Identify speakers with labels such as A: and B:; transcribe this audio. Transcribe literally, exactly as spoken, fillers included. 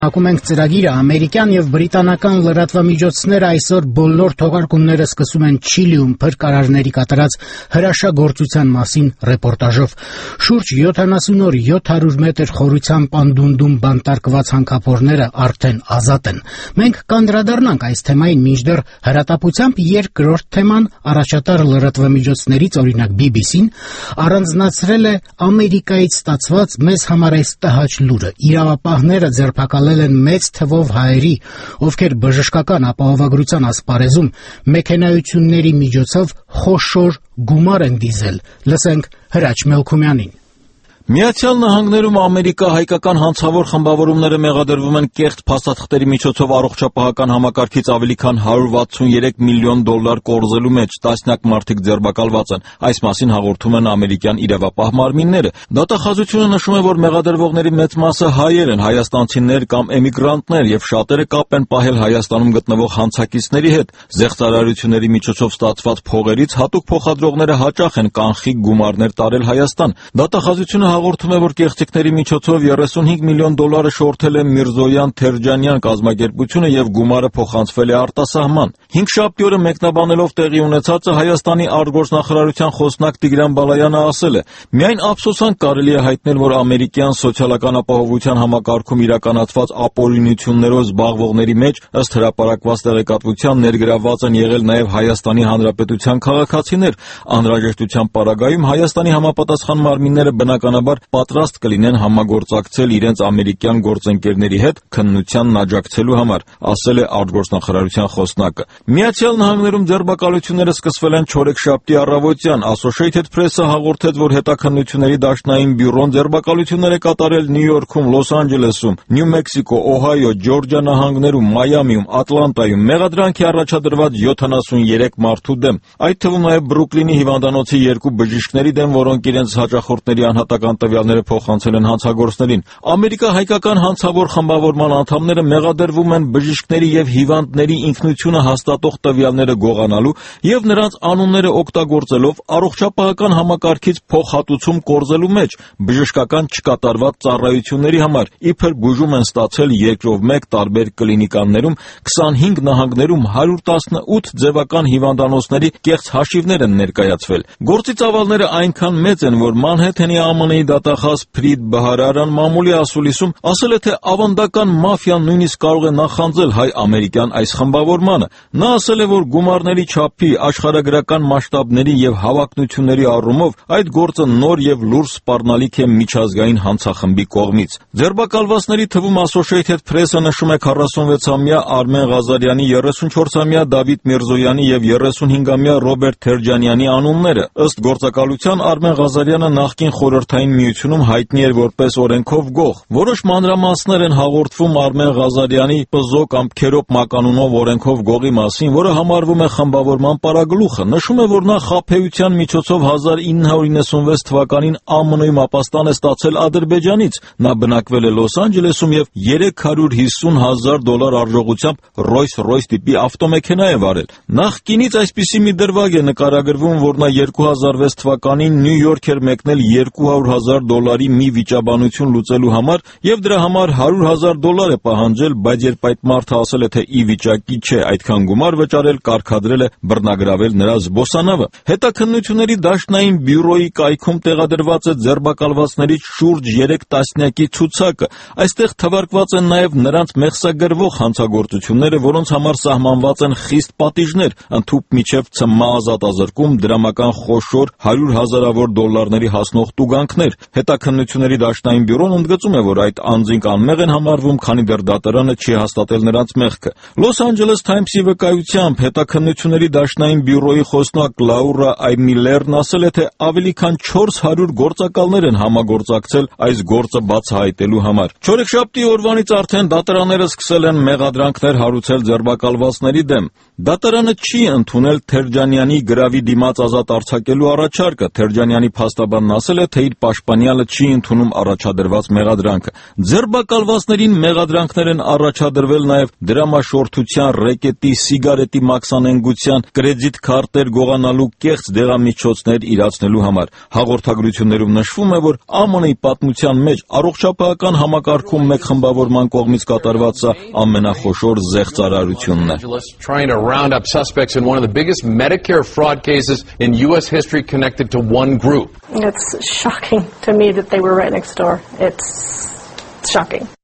A: Ակում ենք ծրագիրը ամերիկյան եւ բրիտանական լրատվամիջոցները այսօր բոլոր թողարկումները սկսում են Չիլիում փրկարարների կատարած հրաշագործության մասին ռեպորտաժով։ Շուրջ յոթանասուն օր յոթ հարյուր մետր խորությամբ անդունդում բանտարկված հանքափորները արդեն ազատ են։ Մենք կանդրադառնանք այս թեմային, մինչդեռ հրատապությամբ երկրորդ թեման առաջատար լրատվամիջոցներից, օրինակ բի բի սին, առանձնացրել է Ամերիկայից ստացված մեզ համար այս տհաճ լուրը։ Իրավապահները ձերբակալել են մեծ թվով հայերի, ովքեր բժշկական ապահովագրության ասպարեզում մեքենայությունների միջոցով խոշոր գումար են դիզել։ Լսենք Հրաչ Մելքումյանին։
B: Միացյալ Նահանգներում ամերիկա-հայկական հանցավոր խմբավորումները մեղադրվում են կեղծ փաստաթղթերի միջոցով առողջապահական համակարգից ավելի քան հարյուր վաթսուներեք միլիոն դոլար կորզելու մեջ, տասնյակ մարդիկ ձերբակալված են։ Այս մասին հաղորդում են ամերիկյան իրավապահ մարմինները։ Դատախազությունը նշում է, որ մեղադրվողների մեծ մասը հայեր են, հայաստանցիներ կամ էմիգրանտներ, եւ շատերը կապ են պահել Հայաստանում գտնվող հանցակիցների հետ։ Զեղծարարությունների միջոցով ստացված փողերից հատուկ փոխադրողները հաճախ են կանխիկ գումարներ տարել Հայաստան։ Դատախազությունը հաղորդում է, որ կեղծիքների միջոցով երեսունհինգ միլիոն դոլարը շորթել է Միրզոյան-Թերջանյան կազմակերպությունը եւ գումարը փոխանցվել է արտասահման։ Հինգշաբթի օրը մեկնաբանելով տեղի ունեցածը Հայաստանի արտգործնախարարության խոսնակ Տիգրան Բալայանը ասել է. «Միայն ափսոսանք կարելի է հայտնել, որ ամերիկյան սոցիալական ապահովության համակարգում իրականացված ապօրինություններով զբաղվողների մեջ, ըստ հրապարակված տեղեկատվության, ներգրավված են եղել նաեւ Հայաստանի Հանրապետության քաղաքացիներ։ Անհրաժեշտության պարագայում Հայաստանի համապատասխան մարմինները բնականաբար պատրաստ կլինեն համագործակցել իրենց ամերիկյան գործընկերների հետ քննությանն աջակցելու համար», ասել է արտգործնախարարության խոսնակը։ Միացյալ Նահանգներում ձերբակալությունները սկսվել են չորեքշաբթի առավոտյան։ Associated Press-ը հաղորդեց, որ հետաքննությունների դաշնային բյուրոն ձերբակալություններ է կատարել Նյու Յորքում, Լոս Անջելեսում, Նյու Մեքսիկո, Օհայո, Ջորջիա նահանգներում, Մայամիում, Ատլանտայում մեղադրանքի առաջադրված յոթանասուներեք մարդու դեմ, այդ թվում նաև Բրուքլինի հիվանդանոցի երկու բժիշկների դեմ, որոնք իրենց հաճախորդների անհատական տվյալները փոխանցել են հանցագործներին։ Ամերիկա-հայկական հանցավոր խմբավորման անդամները մեղադրվում են բժիշկների եւ հիվանդների ինքնությունը հաստատող տվյալները գողանալու եւ նրանց անունները օգտագործելով առողջապահական համակարգից փոխհատուցում կորզելու մեջ բժշկական չկատարված ծառայությունների համար, իբր բուժում են ստացել երկրով մեկ տարբեր կլինիկաներում, քսանհինգ նահանգներում հարյուր տասնութ ձևական հիվանդանոցների կեղծ հաշիվներ են ներկայացվել։ Գործի ծավալները այնքան մեծ են, որ Մանհեթենի է ամ են-ի դատախազ Փրիդ Բահարարան մամուլի ասուլիսում ասել է, թե ավանդական մաֆիան նույնիսկ կարող է նախանձել հայ-ամերիկյան այս խմբավորմանը։ Նա ասել է, որ գումարների չափի, աշխարհագրական մասշտաբների եւ հավակնությունների առումով այդ գործը նոր եւ լուրջ սպառնալիք է միջազգային հանցախմբի կողմից։ Ձերբակալվածների թվում Associated Press-ը նշում է քառասունվեցամյա Արմեն Ղազարյանի, երեսունչորսամյա Դավիթ Միրզոյանի եւ երեսունհինգամյա Ռոբերտ Թերջանյանի անունները։ Ըստ գործակալության Արմեն Ղազարյանը նախկին Խորհրդային Միությունում հայտնի էր որպես օրենքով գող։ Որոշ մանրամասներ են հաղորդվում Արմեն Ղազարյանի Պզո կամ Քերոպ մականունով օրենքով գողի մասին, որը համարվում է խմբավորման պարագլուխը։ Նշում է, որ նա խաբեության միջոցով հազար ինը հարյուր իննսունվեց թվականին ա մ ն-ում ապաստան է ստացել Ադրբեջանից։ Նա բնակվել է Լոս Անջելեսում եւ երեք հարյուր հիսուն հազար դոլար արժողությամբ Rolls-Royce տիպի ավտոմեքենա է վարել։ Նախկինից այսպիսի մի դրվագ է նկարագրվում, որ նա երկու հազար վեց թվականին Նյու Յորք էր մեկնել երկու հարյուր հազար դոլարի մի վիճաբանություն լուծելու համար եւ դրա համար հարյուր հազար դոլար է պահանջել, բայց երբ այդ մարդը ասել է, թե ի վիճակի չէ այդքան գումար վճարել, կարգադրել է բռնագրավել նրա զբոսանավը։ Հետաքննությունների դաշնային բյուրոյի կայքում տեղադրված է ձերբակալվածներից շուրջ երեք տասնյակի ցուցակը։ Այստեղ թվարկված են նաեւ նրանց մեղսագրվող հանցագործությունները, որոնց համար սահմանված են խիստ պատիժներ, ընդհուպ միջև ցմահ ազատազրկում, դրամական խոշոր հարյուր հազարավոր դոլարների հասնող տուգանքներ։ Հետաքննությունների դաշնային բյուրոն ընդգծում է, որ այդ անձինք անմեղ են համարվում, քանի դեռ դատարանը չի հաստատել նրանց մեղքը։ Լոս Անջելես Թայմսի վկայությամբ հետաքննությունների դաշնային բյուրոյի խոսնակ Լաուրա Այմիլերն ասել է, թե ավելի քան չորս հարյուր գործակալներ են համագործակցել այս գործը բացահայտելու համար։ Չորեքշաբթի օրվանից արդեն դատարանները սկսել են մեղադրանքներ հարուցել ձերբակալվածների դեմ։ Դատարանը չի ընդունել Թերջանյանի գրավի դիմաց ազատ արձակելու առաջարկը։ Թերջանյանի փաստաբանն ասել է, թե իր պաշտպանյալը չի ընդունում առաջադրված մեղադրանքը։ Ձերբակալվածներին մեղադրանքներ են առաջադրվել նաև դրամաշորթության, ռեկետի, սիգարետի մաքսանենգության, կրեդիտ քարտեր գողանալու, կեղծ դեղամիջոցներ իրացնելու համար։ Հաղորդագրություններում նշվում է, որ Է Մ Ն-ի պատմության մեջ առողջապահական համակարգում մեկ խմբավորման կողմից կատարված ամենախոշոր զեղծարարությունն է։
C: Trying to round up suspects in one of the biggest Medicare fraud cases in U S history connected to one group.
D: It's shocking to me that they were right next door. It's shocking.